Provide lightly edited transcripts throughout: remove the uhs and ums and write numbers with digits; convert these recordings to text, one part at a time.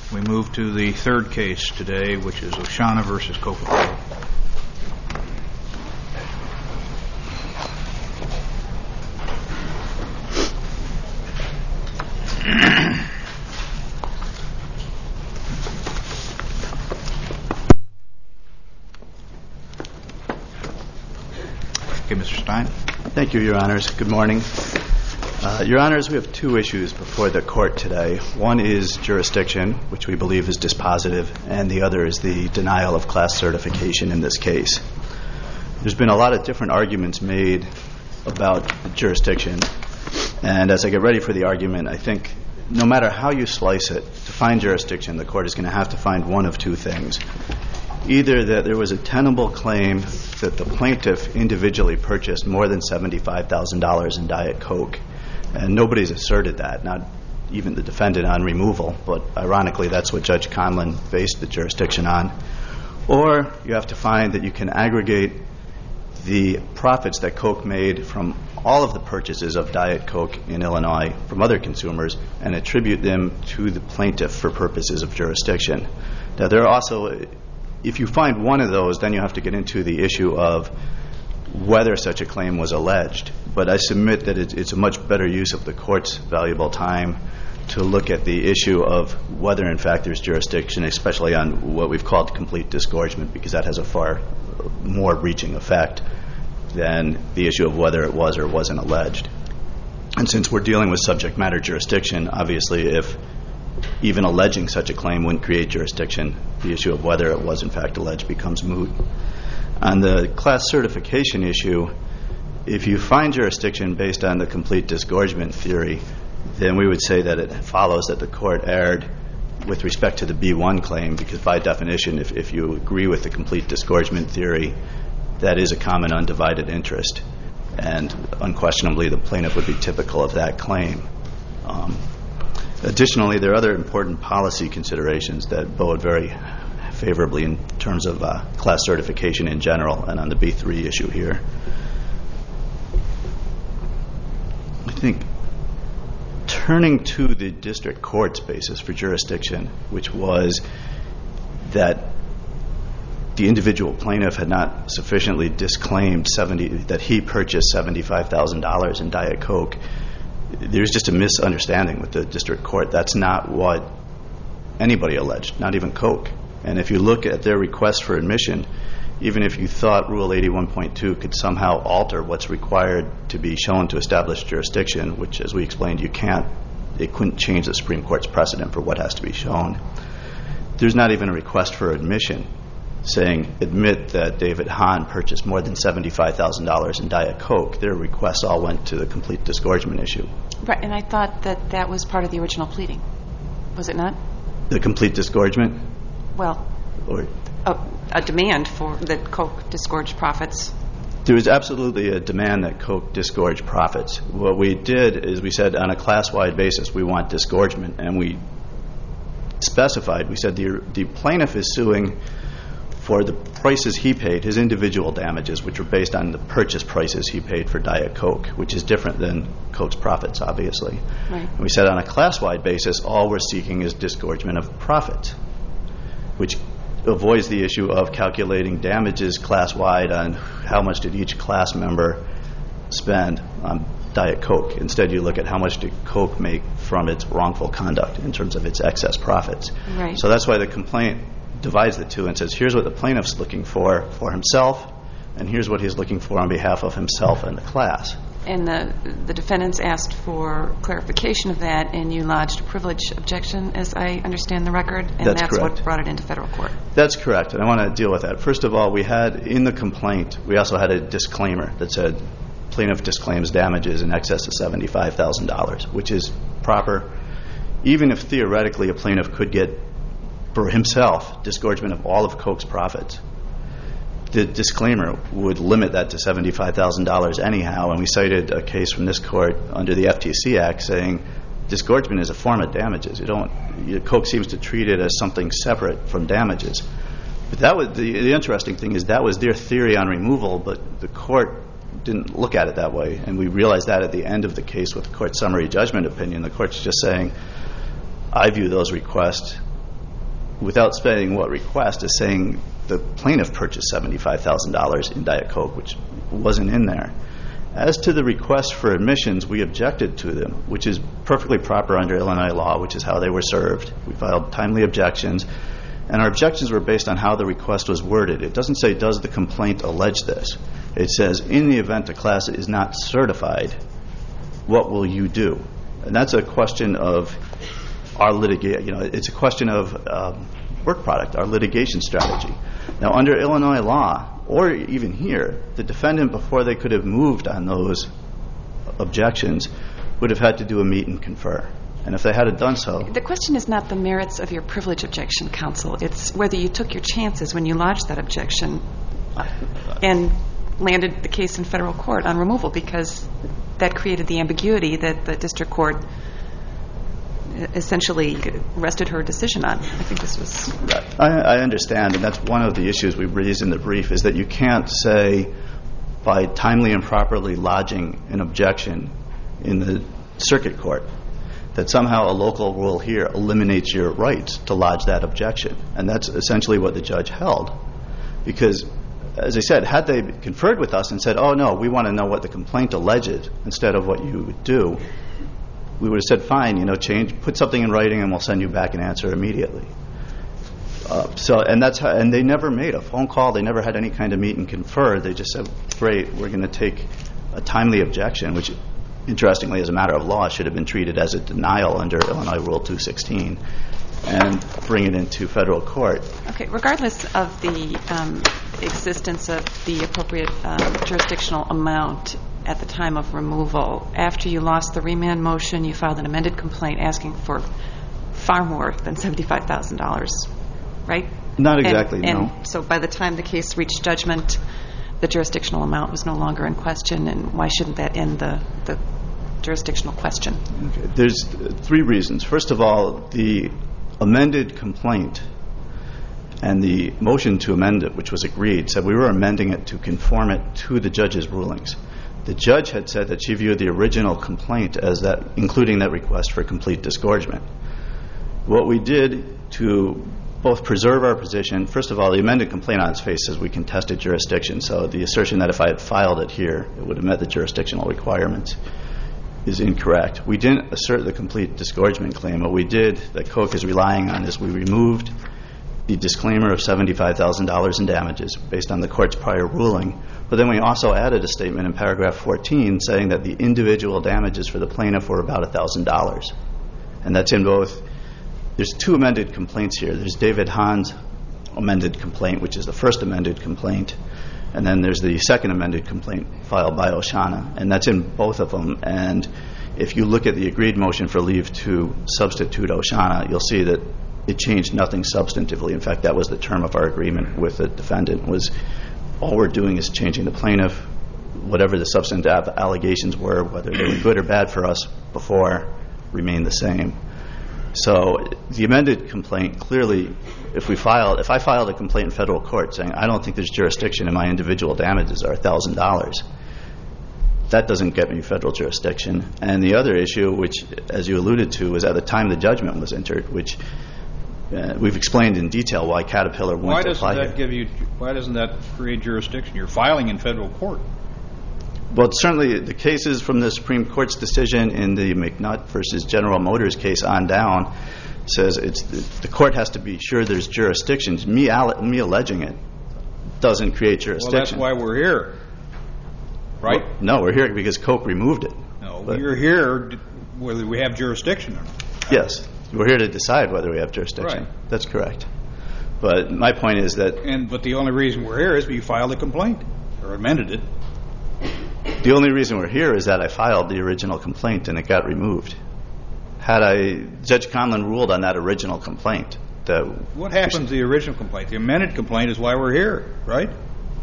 We move to the third case today, which is Oshana v. Coca-Cola. Okay, Mr. Stein. Thank you, Your Honors. Good morning. Your Honors, we have two issues before the court today. One is jurisdiction, which we believe is dispositive, and the other is the denial of class certification in this case. There's been a lot of different arguments made about jurisdiction, and as I get ready for the argument, I think no matter how you slice it, to find jurisdiction, the court is going to have to find one of two things. Either that there was a tenable claim that the plaintiff individually purchased more than $75,000 in Diet Coke, and nobody's asserted that, not even the defendant on removal, but ironically that's what Judge Conlon based the jurisdiction on. Or you have to find that you can aggregate the profits that Coke made from all of the purchases of Diet Coke in Illinois from other consumers and attribute them to the plaintiff for purposes of jurisdiction. Now there are also, if you find one of those, then you have to get into the issue of whether such a claim was alleged. But I submit that it's a much better use of the court's valuable time to look at the issue of whether in fact there's jurisdiction, especially on what we've called complete disgorgement, because that has a far more reaching effect than the issue of whether it was or wasn't alleged. And since we're dealing with subject matter jurisdiction, obviously if even alleging such a claim wouldn't create jurisdiction, the issue of whether it was in fact alleged becomes moot. On the class certification issue, if you find jurisdiction based on the complete disgorgement theory, then we would say that it follows that the court erred with respect to the B1 claim, because by definition, if you agree with the complete disgorgement theory, that is a common undivided interest, and unquestionably the plaintiff would be typical of that claim. Additionally, there are other important policy considerations that bode very favorably in terms of class certification in general and on the B3 issue here. I think turning to the district court's basis for jurisdiction, which was that the individual plaintiff had not sufficiently disclaimed that he purchased $75,000 in Diet Coke, there's just a misunderstanding with the district court. That's not what anybody alleged, not even Coke. And if you look at their request for admission, even if you thought Rule 81.2 could somehow alter what's required to be shown to establish jurisdiction, which as we explained you can't, it couldn't change the Supreme Court's precedent for what has to be shown. There's not even a request for admission saying admit that David Hahn purchased more than $75,000 in Diet Coke. Their requests all went to the complete disgorgement issue. Right, and I thought that that was part of the original pleading. Was it not? The complete disgorgement? Well, a demand for that Coke disgorge profits. There was absolutely a demand that Coke disgorge profits. What we did is we said on a class-wide basis we want disgorgement, and we specified, we said the plaintiff is suing for the prices he paid, his individual damages, which were based on the purchase prices he paid for Diet Coke, which is different than Coke's profits, obviously. Right. And we said on a class-wide basis, all we're seeking is disgorgement of profits, which avoids the issue of calculating damages class-wide on how much did each class member spend on Diet Coke. Instead, you look at how much did Coke make from its wrongful conduct in terms of its excess profits. Right. So that's why the complaint divides the two and says, here's what the plaintiff's looking for himself, and here's what he's looking for on behalf of himself and the class. And the defendants asked for clarification of that, and you lodged a privilege objection, as I understand the record, and that's correct. What brought it into federal court. That's correct, and I want to deal with that. First of all, we had in the complaint, we also had a disclaimer that said plaintiff disclaims damages in excess of $75,000, which is proper. Even if theoretically a plaintiff could get for himself disgorgement of all of Coke's profits, the disclaimer would limit that to $75,000 anyhow, and we cited a case from this court under the FTC Act saying disgorgement is a form of damages. Coke seems to treat it as something separate from damages. But that was the interesting thing is that was their theory on removal, but the court didn't look at it that way, and we realized that at the end of the case with the court's summary judgment opinion. The court's just saying, I view those requests without saying what request, is saying the plaintiff purchased $75,000 in Diet Coke, which wasn't in there. As to the request for admissions, we objected to them, which is perfectly proper under Illinois law, which is how they were served. We filed timely objections, and our objections were based on how the request was worded. It doesn't say, does the complaint allege this? It says, in the event a class is not certified, what will you do? And that's a question of our litigation. It's a question of work product, our litigation strategy. Now, under Illinois law, or even here, the defendant, before they could have moved on those objections, would have had to do a meet and confer. And if they had done so... The question is not the merits of your privilege objection, counsel. It's whether you took your chances when you lodged that objection and landed the case in federal court on removal, because that created the ambiguity that the district court essentially rested her decision on. I think this was... I understand, and that's one of the issues we raised in the brief, is that you can't say by timely and properly lodging an objection in the circuit court that somehow a local rule here eliminates your right to lodge that objection. And that's essentially what the judge held. Because, as I said, had they conferred with us and said, oh, no, we want to know what the complaint alleged instead of what you would do, we would have said, fine, put something in writing and we'll send you back an answer immediately. And they never made a phone call. They never had any kind of meet and confer. They just said, great, we're going to take a timely objection, which, interestingly, as a matter of law, should have been treated as a denial under Illinois Rule 216, and bring it into federal court. Okay, regardless of the existence of the appropriate jurisdictional amount at the time of removal, after you lost the remand motion, you filed an amended complaint asking for far more than $75,000, right? Not exactly, no. And so by the time the case reached judgment, the jurisdictional amount was no longer in question, and why shouldn't that end the jurisdictional question? Okay. There's three reasons. First of all, the amended complaint and the motion to amend it, which was agreed, said we were amending it to conform it to the judge's rulings. The judge had said that she viewed the original complaint as that, including that request for complete disgorgement. What we did to both preserve our position, first of all, the amended complaint on its face says we contested jurisdiction, so the assertion that if I had filed it here, it would have met the jurisdictional requirements is incorrect. We didn't assert the complete disgorgement claim. What we did, that Koch is relying on, is we removed the disclaimer of $75,000 in damages based on the court's prior ruling, but then we also added a statement in paragraph 14 saying that the individual damages for the plaintiff were about $1,000. And that's in both. There's two amended complaints here. There's David Hahn's amended complaint, which is the first amended complaint, and then there's the second amended complaint filed by Oshana, and that's in both of them. And if you look at the agreed motion for leave to substitute Oshana, you'll see that it changed nothing substantively. In fact, that was the term of our agreement with the defendant, was all we're doing is changing the plaintiff. Whatever the substantive allegations were, whether they were good or bad for us before, remain the same. So the amended complaint, clearly, if I filed a complaint in federal court saying I don't think there's jurisdiction and my individual damages are $1,000, that doesn't get me federal jurisdiction. And the other issue, which, as you alluded to, was at the time the judgment was entered, which we've explained in detail why Caterpillar wouldn't apply here. Why doesn't that create jurisdiction? You're filing in federal court. Well, certainly the cases from the Supreme Court's decision in the McNutt versus General Motors case on down says the court has to be sure there's jurisdictions. Me alleging it doesn't create jurisdiction. Well, that's why we're here, right? Well, no, we're here because Koch removed it. No, we're here whether we have jurisdiction or not. Yes, we're here to decide whether we have jurisdiction. Right. That's correct. But my point is that... But the only reason we're here is you filed a complaint or amended it. The only reason we're here is that I filed the original complaint and it got removed. Judge Conlon ruled on that original complaint. What happened to the original complaint? The amended complaint is why we're here, right?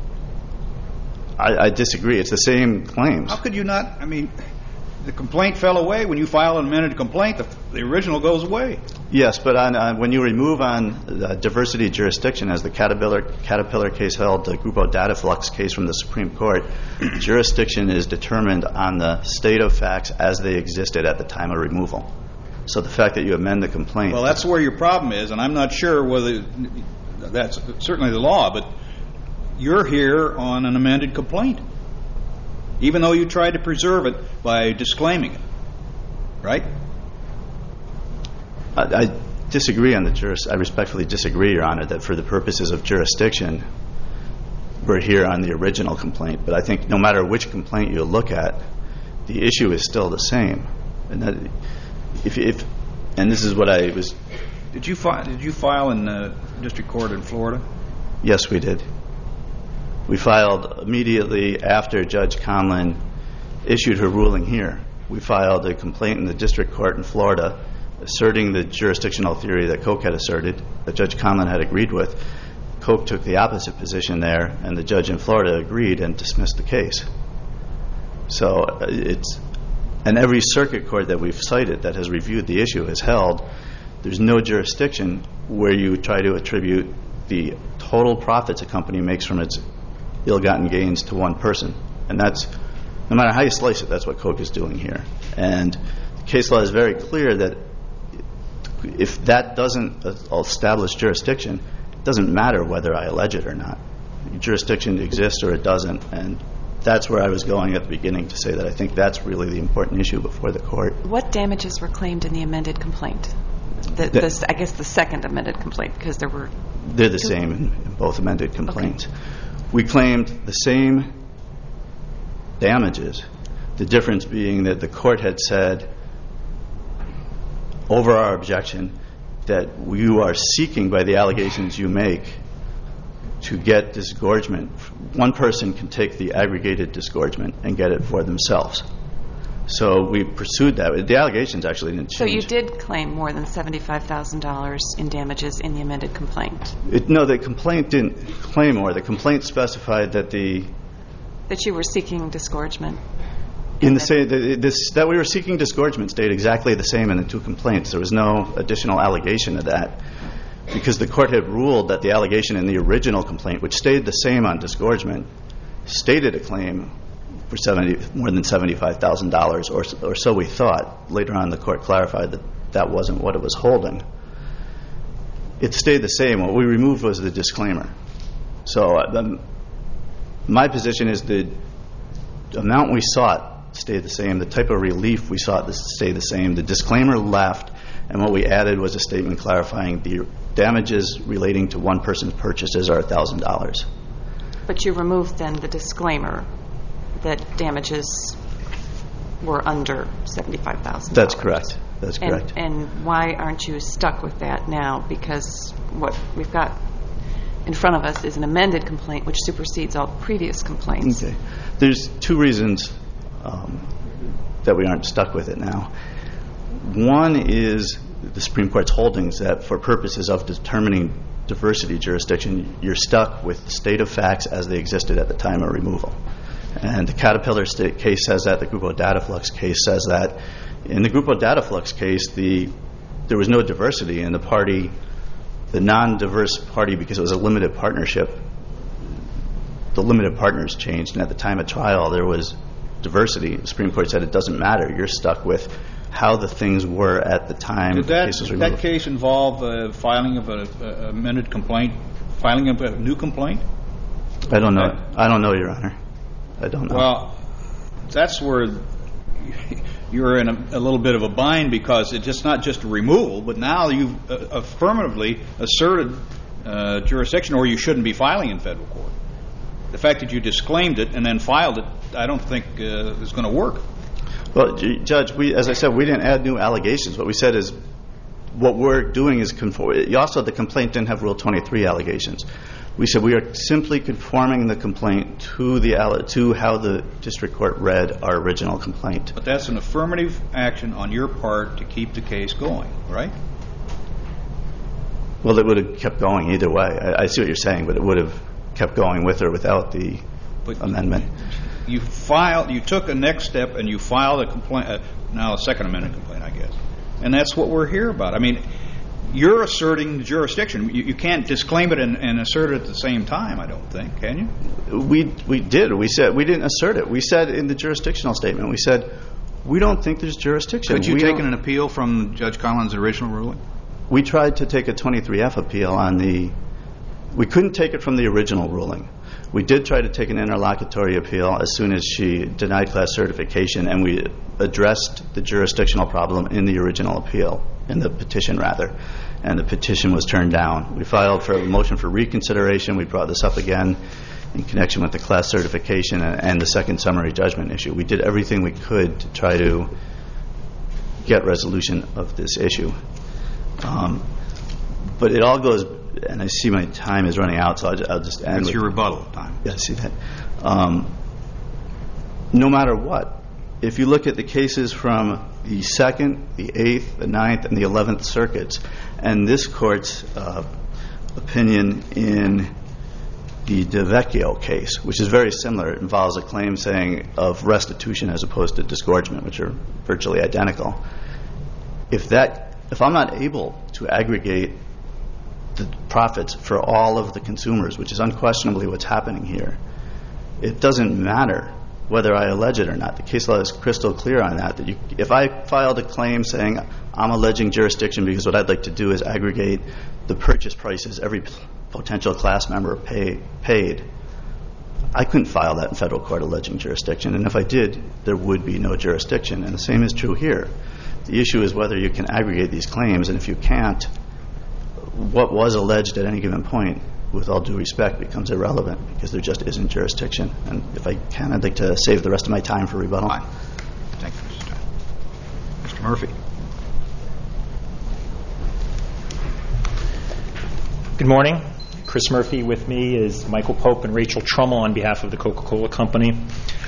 I disagree. It's the same claims. How could you not? I mean, the complaint fell away. When you file an amended complaint, the original goes away. Yes, but when you remove on diversity jurisdiction, as the Caterpillar case held, the Grupo Dataflux case from the Supreme Court, jurisdiction is determined on the state of facts as they existed at the time of removal. So the fact that you amend the complaint... Well, that's where your problem is, and I'm not sure whether that's certainly the law, but you're here on an amended complaint, even though you tried to preserve it by disclaiming it, right? I disagree on I respectfully disagree, Your Honor, that for the purposes of jurisdiction, we're here on the original complaint. But I think no matter which complaint you look at, the issue is still the same. And that and this is what I was... Did you file in the district court in Florida? Yes, we did. We filed immediately after Judge Conlin issued her ruling here. We filed a complaint in the district court in Florida asserting the jurisdictional theory that Koch had asserted, that Judge Conlin had agreed with. Koch took the opposite position there, and the judge in Florida agreed and dismissed the case. So and every circuit court that we've cited that has reviewed the issue has held there's no jurisdiction where you try to attribute the total profits a company makes from its ill-gotten gains to one person. And that's, no matter how you slice it, that's what Koch is doing here. And the case law is very clear that if that doesn't establish jurisdiction, it doesn't matter whether I allege it or not. Jurisdiction exists or it doesn't, and that's where I was going at the beginning to say that I think that's really the important issue before the court. What damages were claimed in the amended complaint? I guess the second amended complaint, because there were... They're the same in both amended complaints. Okay. We claimed the same damages, the difference being that the court had said over our objection that you are seeking by the allegations you make to get disgorgement. One person can take the aggregated disgorgement and get it for themselves. So we pursued that. The allegations actually didn't change. So you did claim more than $75,000 in damages in the amended complaint? No, the complaint didn't claim more. The complaint specified that that you were seeking disgorgement. That we were seeking disgorgement stayed exactly the same in the two complaints. There was no additional allegation of that because the court had ruled that the allegation in the original complaint, which stayed the same on disgorgement, stated a claim for more than $75,000, or so we thought. Later on, the court clarified that that wasn't what it was holding. It stayed the same. What we removed was the disclaimer. So my position is the amount we sought stayed the same. The type of relief we sought stayed the same. The disclaimer left, and what we added was a statement clarifying the damages relating to one person's purchases are $1,000. But you removed then the disclaimer that damages were under $75,000. That's correct. That's correct. And why aren't you stuck with that now? Because what we've got in front of us is an amended complaint which supersedes all previous complaints. Okay. There's two reasons that we aren't stuck with it now. One is the Supreme Court's holdings that for purposes of determining diversity jurisdiction, you're stuck with the state of facts as they existed at the time of removal. And the Caterpillar State case says that. The Grupo Dataflux case says that. In the Grupo Dataflux case, there was no diversity in the party, the non-diverse party, because it was a limited partnership. The limited partners changed, and at the time of trial, there was diversity. The Supreme Court said it doesn't matter. You're stuck with how the things were at the time the case was removed. Did that case involve filing of an amended complaint, filing of a new complaint? I don't know. I don't know, Your Honor. I don't know. Well, that's where you're in a little bit of a bind because it's just not just a removal, but now you've affirmatively asserted jurisdiction, or you shouldn't be filing in federal court. The fact that you disclaimed it and then filed it, I don't think is going to work. Well, Judge, as I said, we didn't add new allegations. What we said is what we're doing is conform. Also, the complaint didn't have Rule 23 allegations. We said we are simply conforming the complaint to how the district court read our original complaint. But that's an affirmative action on your part to keep the case going, right? Well, it would have kept going either way. I see what you're saying, but it would have kept going with or without the amendment. You took a next step and you filed a complaint, now a Second Amendment complaint, I guess. And that's what we're here about. I mean, you're asserting jurisdiction. You can't disclaim it and assert it at the same time, I don't think, can you? We did. We said we didn't assert it. We said in the jurisdictional statement, we said We don't think there's jurisdiction. Could you take an appeal from Judge Collins' original ruling? We tried to take a 23F appeal on the... We couldn't take it from the original ruling. We did try to take an interlocutory appeal as soon as she denied class certification, and we addressed the jurisdictional problem in the original appeal, in the petition rather, and the petition was turned down. We filed for a motion for reconsideration. We brought this up again in connection with the class certification and the second summary judgment issue. We did everything we could to try to get resolution of this issue. But it all goes, and I see my time is running out, so I'll just end. It's your rebuttal time. Yeah, I see that. No matter what, if you look at the cases from the 2nd, the 8th, the 9th, and the 11th circuits, and this court's opinion in the DeVecchio case, which is very similar, it involves a claim saying of restitution as opposed to disgorgement, which are virtually identical. If I'm not able to aggregate the profits for all of the consumers, which is unquestionably what's happening here, it doesn't matter whether I allege it or not. The case law is crystal clear on that. If I filed a claim saying I'm alleging jurisdiction because what I'd like to do is aggregate the purchase prices every potential class member paid, I couldn't file that in federal court alleging jurisdiction. And if I did, there would be no jurisdiction. And the same is true here. The issue is whether you can aggregate these claims, and if you can't, what was alleged at any given point, with all due respect, becomes irrelevant because there just isn't jurisdiction. And if I can, I'd like to save the rest of my time for rebuttal. Fine. Thank you, Mr. Stein. Mr. Murphy. Good morning. Chris Murphy. With me is Michael Pope and Rachel Trummel on behalf of the Coca-Cola Company.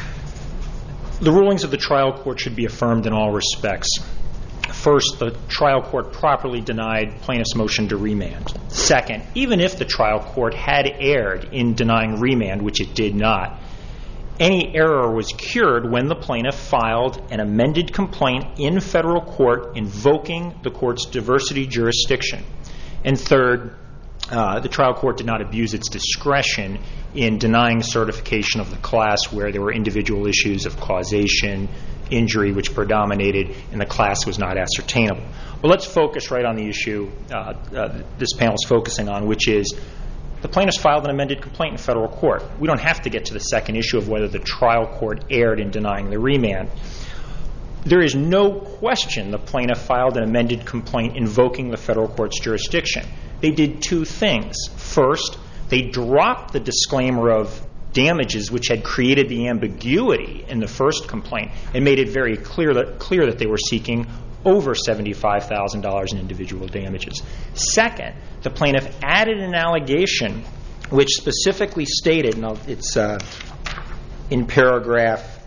The rulings of the trial court should be affirmed in all respects. First, the trial court properly denied plaintiff's motion to remand. Second, even if the trial court had erred in denying remand, which it did not, any error was cured when the plaintiff filed an amended complaint in federal court invoking the court's diversity jurisdiction. And third, the trial court did not abuse its discretion in denying certification of the class where there were individual issues of causation, injury, which predominated, and the class was not ascertainable. But let's focus right on the issue this panel is focusing on, which is the plaintiffs filed an amended complaint in federal court. We don't have to get to the second issue of whether the trial court erred in denying the remand. There is no question the plaintiff filed an amended complaint invoking the federal court's jurisdiction. They did two things. First, they dropped the disclaimer of damages which had created the ambiguity in the first complaint and made it very clear that they were seeking over $75,000 in individual damages. Second, the plaintiff added an allegation which specifically stated, and it's in paragraph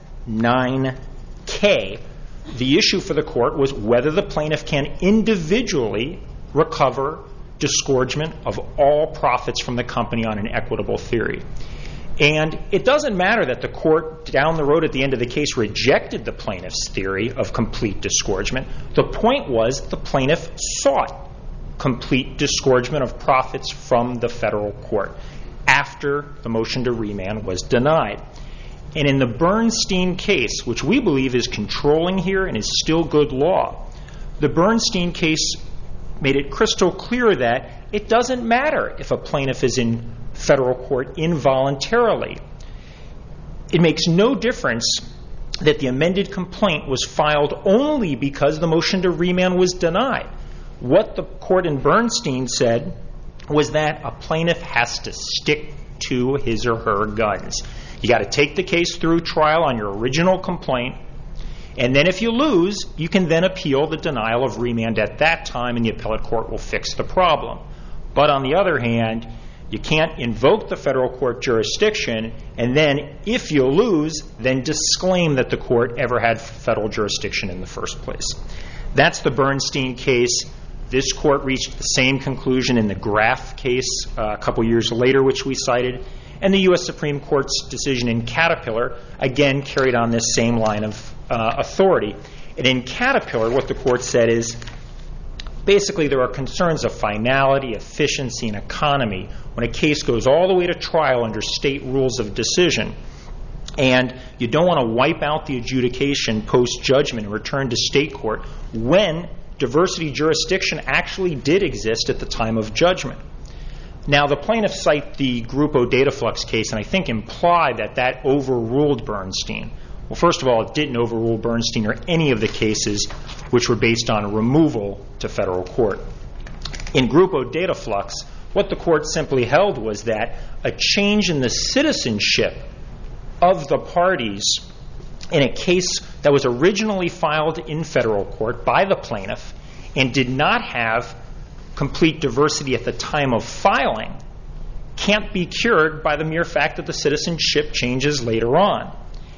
9K, the issue for the court was whether the plaintiff can individually recover disgorgement of all profits from the company on an equitable theory. And it doesn't matter that the court down the road at the end of the case rejected the plaintiff's theory of complete disgorgement. The point was the plaintiff sought complete disgorgement of profits from the federal court after the motion to remand was denied. And in the Bernstein case, which we believe is controlling here and is still good law, the Bernstein case made it crystal clear that it doesn't matter if a plaintiff is in federal court involuntarily. It makes no difference that the amended complaint was filed only because the motion to remand was denied. What the court in Bernstein said was that a plaintiff has to stick to his or her guns. You got to take the case through trial on your original complaint, and then if you lose, you can then appeal the denial of remand at that time, and the appellate court will fix the problem. But on the other hand, you can't invoke the federal court jurisdiction, and then if you lose, then disclaim that the court ever had federal jurisdiction in the first place. That's the Bernstein case. This court reached the same conclusion in the Graff case a couple years later, which we cited. And the U.S. Supreme Court's decision in Caterpillar, again, carried on this same line of authority. And in Caterpillar, what the court said is, basically there are concerns of finality, efficiency, and economy when a case goes all the way to trial under state rules of decision. And you don't want to wipe out the adjudication post-judgment and return to state court when diversity jurisdiction actually did exist at the time of judgment. Now, the plaintiffs cite the Grupo Dataflux case and I think imply that that overruled Bernstein. Well, first of all, it didn't overrule Bernstein or any of the cases which were based on removal to federal court. In Grupo Dataflux, what the court simply held was that a change in the citizenship of the parties in a case that was originally filed in federal court by the plaintiff and did not have complete diversity at the time of filing can't be cured by the mere fact that the citizenship changes later on.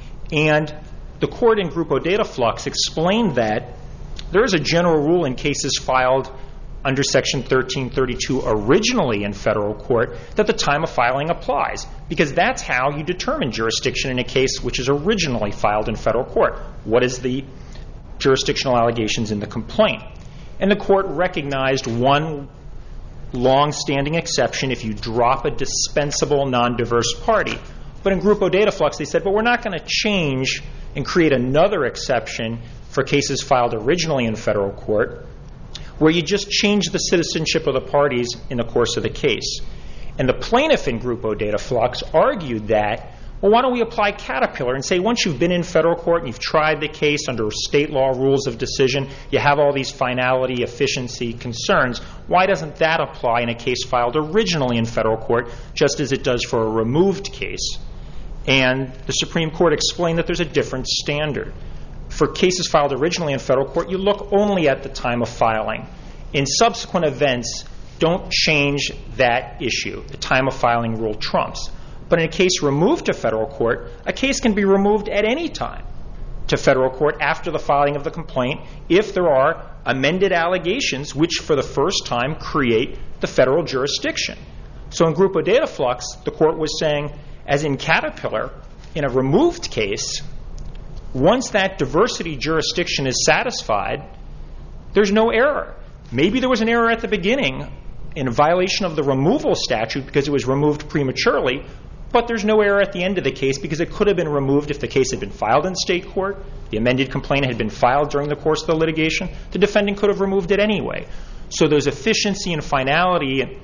And the court in Grupo Dataflux explained that there is a general rule in cases filed under Section 1332 originally in federal court that the time of filing applies, because that's how you determine jurisdiction in a case which is originally filed in federal court. What is the jurisdictional allegations in the complaint? And the court recognized one long-standing exception if you drop a dispensable non-diverse party. But in Grupo Dataflux, they said, but we're not going to change and create another exception for cases filed originally in federal court where you just change the citizenship of the parties in the course of the case. And the plaintiff in Grupo Dataflux argued that, well, why don't we apply Caterpillar and say once you've been in federal court and you've tried the case under state law rules of decision, you have all these finality, efficiency concerns, why doesn't that apply in a case filed originally in federal court just as it does for a removed case? And the Supreme Court explained that there's a different standard. For cases filed originally in federal court, you look only at the time of filing. In subsequent events, don't change that issue. The time of filing rule trumps. But in a case removed to federal court, a case can be removed at any time to federal court after the filing of the complaint if there are amended allegations which for the first time create the federal jurisdiction. So in Grupo Dataflux, the court was saying, as in Caterpillar, in a removed case, once that diversity jurisdiction is satisfied, there's no error. Maybe there was an error at the beginning in a violation of the removal statute because it was removed prematurely, but there's no error at the end of the case because it could have been removed if the case had been filed in state court, the amended complaint had been filed during the course of the litigation, the defendant could have removed it anyway. So those efficiency and finality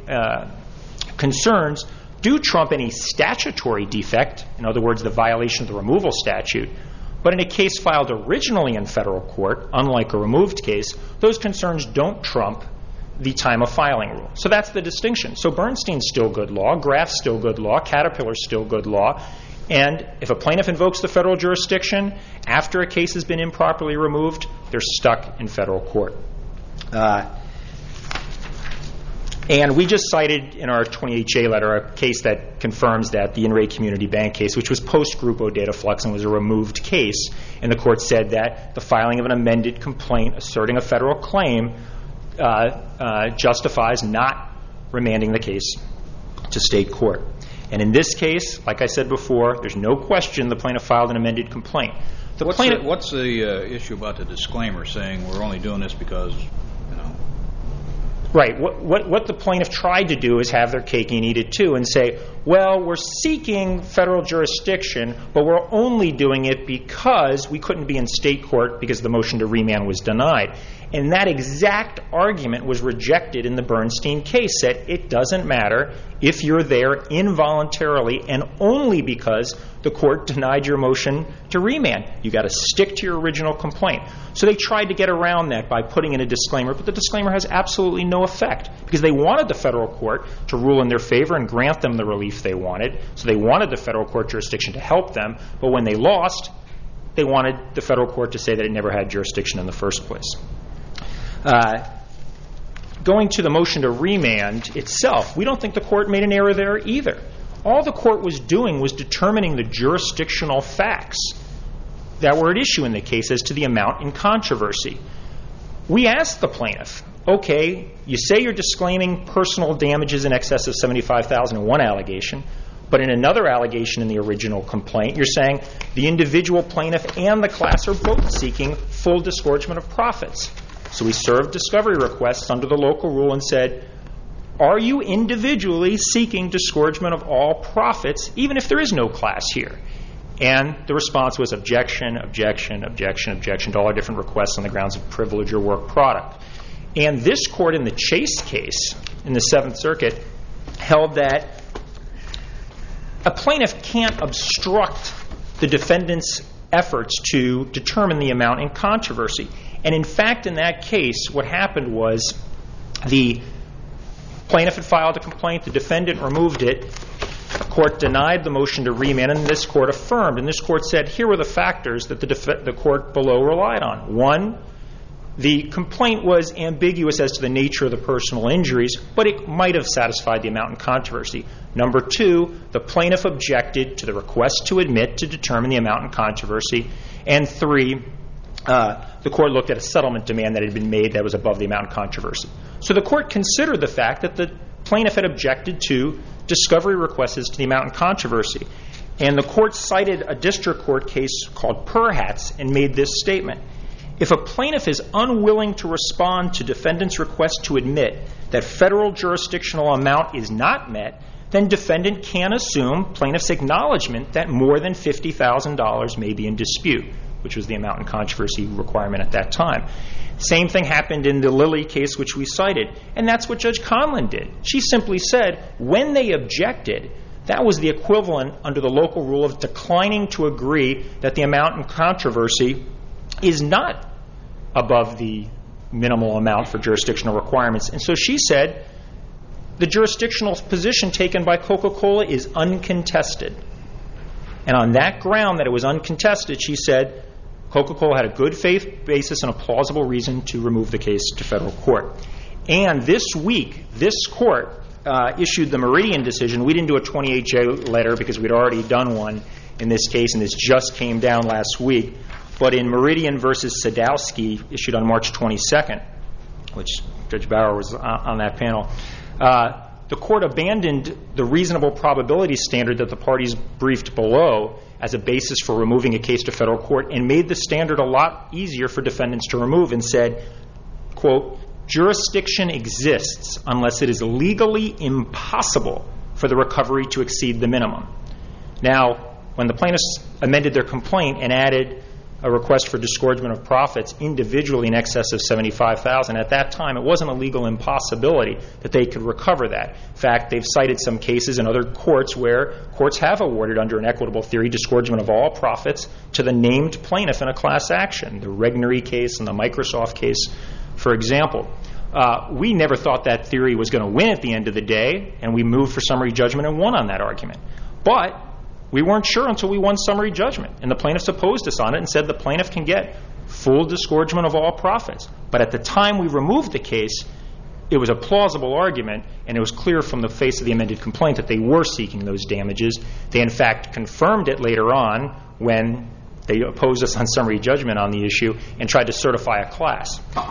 concerns do trump any statutory defect, in other words, the violation of the removal statute. But in a case filed originally in federal court, unlike a removed case, those concerns don't trump the time of filing rule. So that's the distinction. So Bernstein's still good law, Graff's still good law, Caterpillar's still good law, and if a plaintiff invokes the federal jurisdiction after a case has been improperly removed, they're stuck in federal court. And we just cited in our 28-J letter a case that confirms that the In Re Community Bank case, which was post-Grupo Dataflux and was a removed case, and the court said that the filing of an amended complaint asserting a federal claim justifies not remanding the case to state court. And in this case, like I said before, there's no question the plaintiff filed an amended complaint. What's the issue about the disclaimer saying we're only doing this because, Right. What the plaintiff tried to do is have their cake and eat it too and say, well, we're seeking federal jurisdiction, but we're only doing it because we couldn't be in state court because the motion to remand was denied. And that exact argument was rejected in the Bernstein case, that it doesn't matter if you're there involuntarily and only because the court denied your motion to remand. You've got to stick to your original complaint. So they tried to get around that by putting in a disclaimer, but the disclaimer has absolutely no effect because they wanted the federal court to rule in their favor and grant them the relief they wanted. So they wanted the federal court jurisdiction to help them, but when they lost, they wanted the federal court to say that it never had jurisdiction in the first place. Going to the motion to remand itself, we don't think the court made an error there either. All the court was doing was determining the jurisdictional facts that were at issue in the case as to the amount in controversy. We asked the plaintiff, okay, you say you're disclaiming personal damages in excess of $75,000 in one allegation, but in another allegation in the original complaint, you're saying the individual plaintiff and the class are both seeking full disgorgement of profits. So we served discovery requests under the local rule and said, are you individually seeking disgorgement of all profits, even if there is no class here? And the response was objection, objection, objection, objection to all our different requests on the grounds of privilege or work product. And this court in the Chase case in the Seventh Circuit held that a plaintiff can't obstruct the defendant's efforts to determine the amount in controversy. And in fact, in that case, what happened was the plaintiff had filed a complaint, the defendant removed it, the court denied the motion to remand, and this court affirmed. And this court said, here were the factors that the court below relied on. One, the complaint was ambiguous as to the nature of the personal injuries, but it might have satisfied the amount in controversy. Number two, the plaintiff objected to the request to admit to determine the amount in controversy. And three, the court looked at a settlement demand that had been made that was above the amount in controversy. So the court considered the fact that the plaintiff had objected to discovery requests as to the amount in controversy. And the court cited a district court case called Perhats and made this statement. If a plaintiff is unwilling to respond to defendant's request to admit that federal jurisdictional amount is not met, then defendant can assume plaintiff's acknowledgement that more than $50,000 may be in dispute, which was the amount in controversy requirement at that time. Same thing happened in the Lilly case, which we cited, and that's what Judge Conlin did. She simply said when they objected, that was the equivalent under the local rule of declining to agree that the amount in controversy is not above the minimal amount for jurisdictional requirements. And so she said the jurisdictional position taken by Coca-Cola is uncontested. And on that ground that it was uncontested, she said Coca-Cola had a good faith basis and a plausible reason to remove the case to federal court. And this week, this court issued the Meridian decision. We didn't do a 28-J letter because we'd already done one in this case, and this just came down last week. But in Meridian versus Sadowski, issued on March 22nd, which Judge Bauer was on that panel, the court abandoned the reasonable probability standard that the parties briefed below as a basis for removing a case to federal court and made the standard a lot easier for defendants to remove and said, quote, jurisdiction exists unless it is legally impossible for the recovery to exceed the minimum. Now, when the plaintiffs amended their complaint and added a request for disgorgement of profits individually in excess of $75,000. At that time, it wasn't a legal impossibility that they could recover that. In fact, they've cited some cases in other courts where courts have awarded under an equitable theory disgorgement of all profits to the named plaintiff in a class action, the Regnery case and the Microsoft case, for example. We never thought that theory was going to win at the end of the day, and we moved for summary judgment and won on that argument. But we weren't sure until we won summary judgment, and the plaintiffs opposed us on it and said the plaintiff can get full disgorgement of all profits. But at the time we removed the case, it was a plausible argument, and it was clear from the face of the amended complaint that they were seeking those damages. They, in fact, confirmed it later on when they opposed us on summary judgment on the issue and tried to certify a class.